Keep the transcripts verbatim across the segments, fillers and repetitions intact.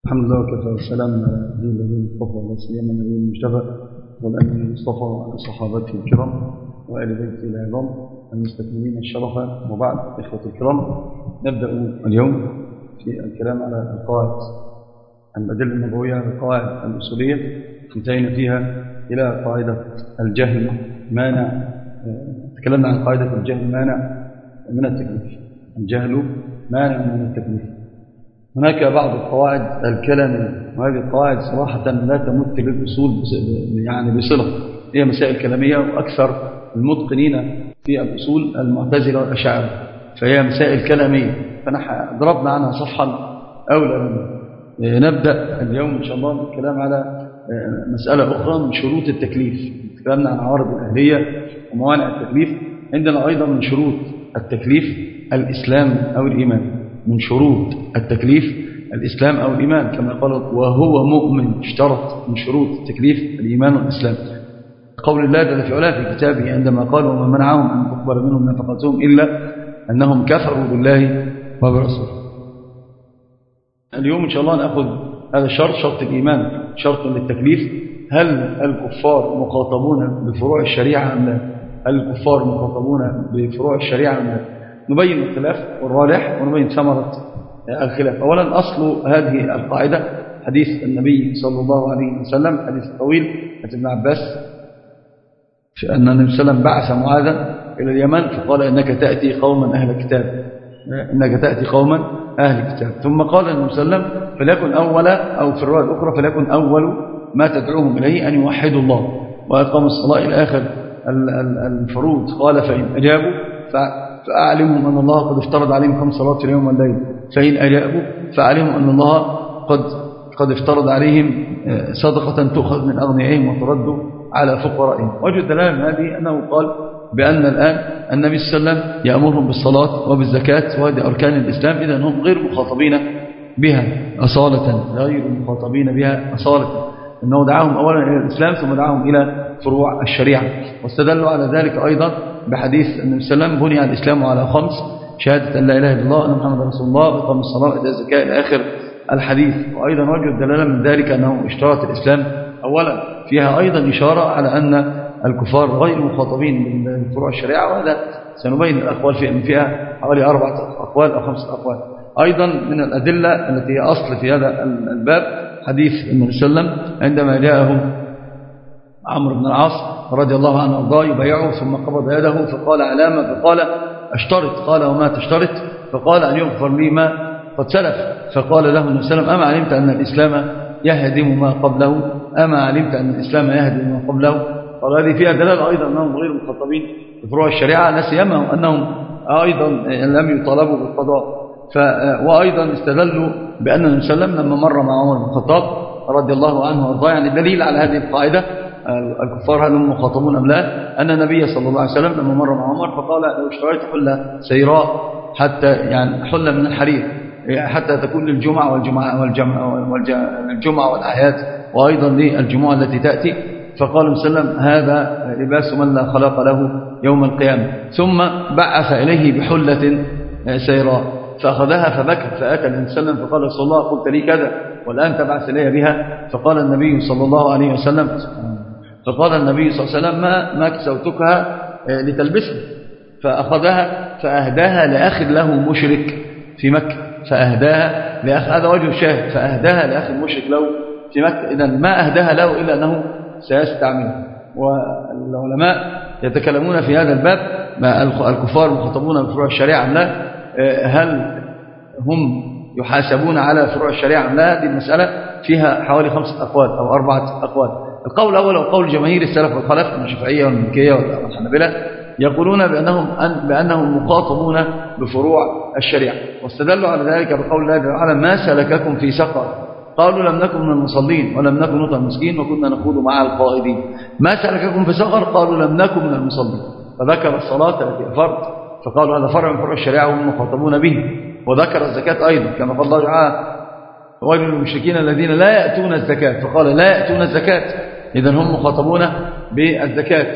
الحمد لله وكفى والسلام على دين الذين اصطفى ولا سيما النبي المجتبى والأمين المصطفى وعلى صحابته الكرام وآل بيته العظام المستكملين الشرف. وبعد إخوة الكرام، نبدأ اليوم في الكلام على القواعد الأدلة النبوية القواعد الأصولية. انتهينا فيها إلى قاعدة الجهل مانع. تكلمنا عن قاعدة الجهل مانع من التكليف. الجهل مانع من التكليف. هناك بعض القواعد الكلامية، وهذه القواعد صراحة لا تمت للأصول يعني بصلة، هي مسائل كلامية، وأكثر المتقنين في الأصول المعتزلة والأشاعرة، فهي مسائل كلامية. فنحن ضربنا عنها صفحا أولى. نبدأ اليوم إن شاء الله بالكلام على مسألة أخرى من شروط التكليف. تكلمنا عن عوارض الأهلية وموانع التكليف. عندنا أيضا من شروط التكليف الإسلام أو الإيمان. من شروط التكليف الإسلام أو الإيمان، كما قال وهو مؤمن، اشترط من شروط التكليف الإيمان والإسلام. قول الله جل في علاه في كتابه عندما قال وما منعهم أن تقبل منهم نفقتهم إلا أنهم كفروا بالله وبرسوله. اليوم إن شاء الله نأخذ هذا الشرط، شرط الإيمان، شرط للتكليف. هل الكفار مخاطبون بفروع الشريعة أم لا؟ هل الكفار مخاطبون بفروع الشريعة أم لا؟ نبين الخلاف والراجح ونبين ثمرة الخلاف. أولا، أصل هذه القاعدة حديث النبي صلى الله عليه وسلم، حديث طويل عن ابن عباس، في أن النبي صلى الله عليه وسلم بعث معاذا إلى اليمن فقال إنك تأتي قوما أهل كتاب، إنك تأتي قوما أهل كتاب. ثم قال النبي صلى الله عليه وسلم فليكن أول، أو في الرواية الأخرى فليكن أول ما تدعوهم إليه أن يوحدوا الله وأقاموا الصلاة إلى آخر الفروض. قال فإن أجابوا فأعلمهم أن الله قد افترض عليهم خمس صلوات في اليوم والليل، فإن أجابوا فأعلمهم أن الله قد قد افترض عليهم صدقة تؤخذ من أغنيائهم وترد على فقرائهم. وجه الدلالة من هذه أنه قال بأن الآن النبي صلى الله عليه وسلم يأمرهم بالصلاة وبالزكاة، وهذه أركان الإسلام، إذن هم غير مخاطبين بها أصالة، غير مخاطبين بها أصالة، أنه دعاهم أولا إلى الإسلام ثم دعاهم إلى فروع الشريعة. واستدلوا على ذلك أيضا بحديث النبي صلى الله عليه وسلم بني الإسلام على خمس: شهادة أن لا إله إلا الله وأن محمد رسول الله وإقام الصلاة وإيتاء الزكاة إلى آخر الحديث. وأيضا وجه الدلالة من ذلك أنه اشترط الإسلام أولا. فيها أيضا إشارة على أن الكفار غير مخاطبين من فروع الشريعة، وهذا سنبين الأقوال فيها، فيها حوالي أربعة أقوال أو خمسة أقوال. أيضا من الأدلة التي هي أصل في هذا الباب حديث النبي صلى الله عليه وسلم عندما جاءه عمرو بن العاص رضي الله عنه وارضاه يبايعه، ثم قبض يده فقال علامة، فقال اشترط. قال وما تشترط؟ فقال أن يغفر لي ما قد سلف. فقال له النبي صلى الله عليه وسلم أما علمت أن الإسلام يهدم ما قبله؟ أما علمت أن الإسلام يهدم ما قبله؟ قال هذه فيها دلالة أيضا أنهم غير مخاطبين بفروع الشريعة، لا سيما أنهم أيضا لم يطالبوا بالقضاء. وأيضا استدلوا بأن النبي صلى الله عليه وسلم لما مر مع عمر بن الخطاب رضي الله عنه وارضاه، يعني دليل على هذه القاعدة الكفار هل هم مخاطبون أم لا، أن النبي صلى الله عليه وسلم لما مر مع عمر فقال لو اشتريت حلة سيراء، حتى يعني حلة من الحرير، حتى تكون للجمعة والجمعة والجمعة والأعياد، وأيضا للجمعة التي تأتي. فقال النبي صلى الله عليه وسلم هذا لباس من لا خلاق له يوم القيامة. ثم بعث إليه بحلة سيراء فأخذها فبكى، فأتى النبي صلى الله عليه وسلم فقال رسول الله قلت لي كذا والآن تبعث إلي بها؟ فقال النبي صلى الله عليه وسلم فقال النبي صلى الله عليه وسلم ما, ما كسوتكها لتلبسها. فأخذها فأهداها لأخ له مشرك في مكة، فأهداها لأخ، هذا وجه الشاهد، فأهداها لأخ مشرك له في مكة. إذن ما أهداها له إلا أنه سيستعملها. والعلماء يتكلمون في هذا الباب ما الكفار مخاطبون بفروع الشريعة أم لا، هل هم يحاسبون على فروع الشريعة أم لا؟ هذه المسألة فيها حوالي خمسة أقوال أو أربعة أقوال. القول الأول هو قول جماهير السلف والخلف من الشافعية والمالكية والحنابلة، يقولون بأنهم بأنهم مخاطبون بفروع الشريعة، واستدلوا على ذلك بقول الله تعالى ما سلككم في سقر؟ قالوا لم نكن من المصلين ولم نكن نطعم المسكين وكنا نخوض مع القائدين. ما سلككم في سقر؟ قالوا لم نكن من المصلين. فذكر الصلاة التي فرض، فقالوا هذا فرع من فروع الشريعة وهم مخاطبون به. وذكر الزكاة أيضا كما قال الله تعالى ويل للمشركين الذين لا يأتون الزكاة، فقال لا يأتون الزكاة، إذن هم مخاطبون بالزكاة.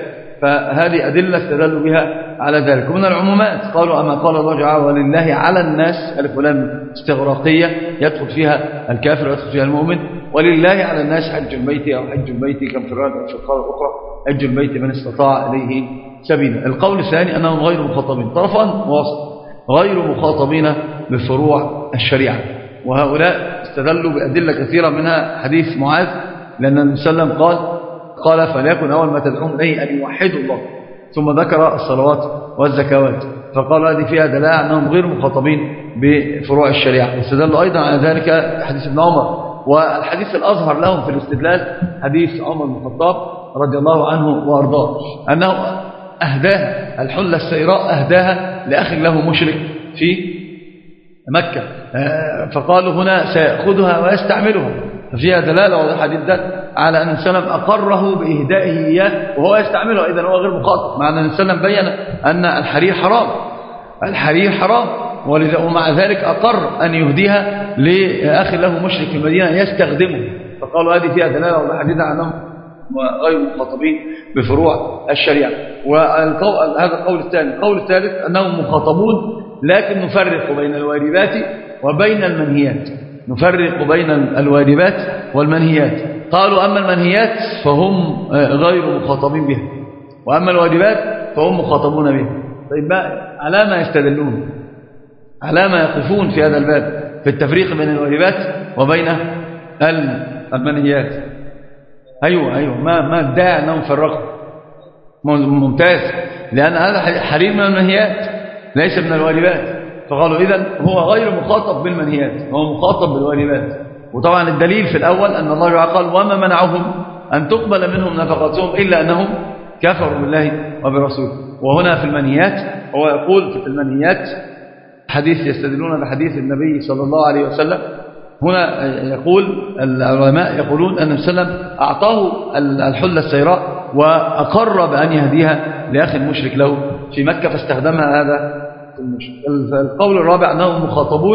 فهذه أدلة استدلوا بها على ذلك. ومن العمومات قالوا أما قال الله تعالى ولله على الناس ألف ولام استغراقية يدخل فيها الكافر ويدخل فيها المؤمن، ولله على الناس حج البيت أو حج البيت كم في الرواية في القول الأخرى حج البيت من استطاع إليه سبيلا. القول الثاني أنهم غير مخاطبين، طرفان ووسط، غير مخاطبين بفروع الشريعة، وهؤلاء استدلوا بأدلة كثيرة منها حديث معاذ، لأن النبي صلى الله عليه وسلم قال قال فليكن أول ما تدعون إليه أن يوحدوا الله، ثم ذكر الصلوات والزكوات، فقال هذه فيها دلالة أنهم غير مخاطبين بفروع الشريعة. واستدلوا أيضا على ذلك حديث ابن عمر، والحديث الأظهر لهم في الاستدلال حديث عمر بن الخطاب رضي الله عنه وأرضاه، أنه أهداها الحلة السيراء أهداها لأخ له مشرك في مكة، فقالوا هنا سيأخذها ويستعملها، ففيها دلالة واضحة جدا على أن السلام أقره بإهدائه إياه وهو يستعمله، إذن هو غير مخاطب، مع أن السلام بيّن أن الحرير حرام، الحرير حرام، ومع ذلك أقر أن يهديها لأخ له مشرك في المدينة يستخدمه، فقالوا هذه فيها دلالة واضحة جدا على أنهم غير مخاطبين بفروع الشريعة. وهذا القول الثاني. القول الثالث أنهم مخاطبون لكن نفرق بين الواجبات وبين المنهيات، نفرق بين الواجبات والمنهيات. قالوا أما المنهيات فهم غير مخاطبين بها، وأما الواجبات فهم مخاطبون بها. طيب على ما يستدلون، على ما يقفون في هذا الباب في التفريق بين الواجبات وبين المنهيات؟ أيوة أيوة ما ما ادعى أنهم فرقوا، ممتاز، لأن هذا حريم من المنهيات ليس من الواجبات، فقالوا إذن هو غير مخاطب بالمنهيات، هو مخاطب بالواجبات. وطبعا الدليل في الأول أن الله قال وما منعهم أن تقبل منهم نفقاتهم إلا أنهم كفروا بالله وبرسوله. وهنا في المنهيات هو يقول في المنهيات حديث يستدلون بحديث النبي صلى الله عليه وسلم، هنا يقول العلماء يقولون أن السلام أعطاه الحلة السيراء وأقر بأن يهديها لأخي المشرك له في مكة فاستخدمها هذا المشرك. القول الرابع أنهم مخاطبون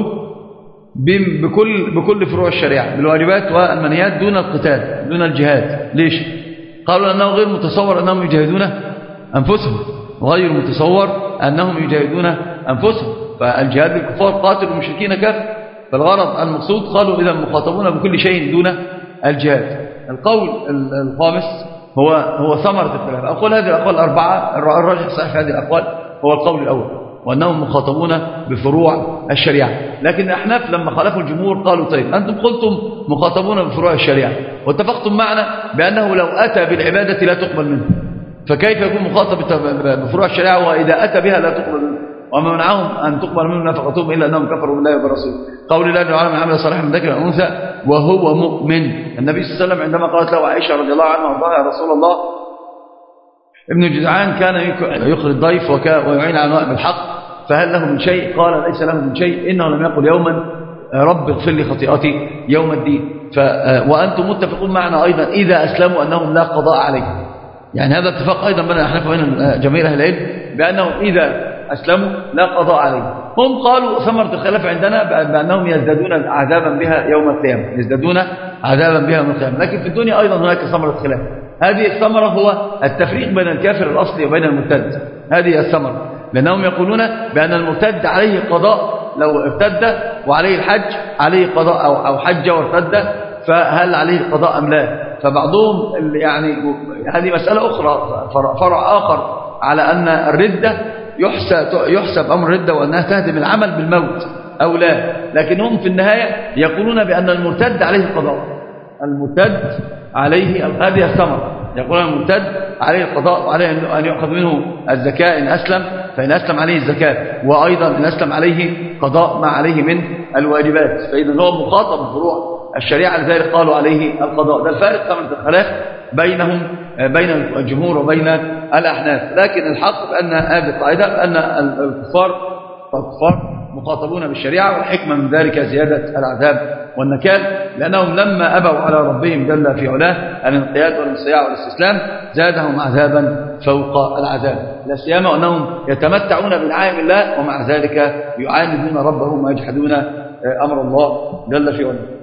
بكل, بكل فروع الشريعة بالواجبات والمنهيات دون القتال دون الجهاد. ليش؟ قالوا أنه غير متصور أنهم يجاهدون أنفسهم، غير متصور أنهم يجاهدون أنفسهم، فالجهاد بالكفار قاتل المشركين كافر، فالغرض المقصود قالوا إذا مخاطبون بكل شيء دون الجهاد. القول الخامس هو هو ثمرة الخلاف. أقول هذه الأقوال الأربعة الراجح الصحيح في هذه الأقوال هو القول الأول، وأنهم مخاطبون بفروع الشريعة. لكن الأحناف لما خالفوا الجمهور قالوا طيب أنتم قلتم مخاطبون بفروع الشريعة واتفقتم معنا بأنه لو أتى بالعبادة لا تقبل منه، فكيف يكون مخاطب بفروع الشريعة وإذا أتى بها لا تقبل منه؟ وما منعهم أن تقبل منهم نفقتهم إلا أنهم كفروا بالله وبرسوله. قول الله تعالى من عمل صالحا من ذكر أو أنثى وهو مؤمن. النبي صلى الله عليه وسلم عندما قالت له عائشة رضي الله عنها وارضاها يا رسول الله ابن جدعان كان يخرج الضيف ويعين على نوائب الحق، فهل له من شيء؟ قال ليس له من شيء، إنه لم يقل يوما رب اغفر لي خطيئتي يوم الدين. ف وأنتم متفقون معنا أيضا إذا أسلموا أنهم لا قضاء عليهم، يعني هذا اتفاق أيضا بين الأحناف وبين جميع أهل العلم بأنهم إذا أسلموا لا قضاء عليهم. هم قالوا ثمرة الخلاف عندنا بأنهم يزدادون عذابا بها يوم القيامة، يزدادون عذابا بها يوم القيامة. لكن في الدنيا أيضا هناك ثمرة خلاف. هذه الثمرة هو التفريق بين الكافر الأصلي وبين المرتد، هذه الثمرة، لأنهم يقولون بأن المرتد عليه قضاء لو ارتد وعليه الحج، عليه قضاء أو أو حج وارتد، فهل عليه قضاء أم لا؟ فبعضهم يعني هذه مسألة أخرى، فرع آخر على أن الردة يحسب, يحسب أمر الردة وأنها تهدم العمل بالموت أو لا، لكنهم في النهاية يقولون بأن المرتد عليه القضاء، المرتد عليه هذه الثمرة، يقولون المرتد عليه القضاء وعليه أن يأخذ منه الزكاة إن أسلم، فإن أسلم عليه الزكاة، وأيضا إن أسلم عليه قضاء ما عليه من الواجبات، فإذا هو مخاطب بفروع الشريعة، لذلك قالوا عليه القضاء. ده الفارق ثمرة الخلاف بينهم بين الجمهور وبين الأحناف. لكن الحق بأن هذه القاعدة أن الكفار الكفار مخاطبون بالشريعة، والحكمة من ذلك زيادة العذاب والنكال، لأنهم لما أبوا على ربهم جل في علاه الانقياد والانصياع والاستسلام زادهم عذابا فوق العذاب، لا سيما أنهم يتمتعون بنعائم الله ومع ذلك يعاندون ربهم ويجحدون أمر الله جل في علاه.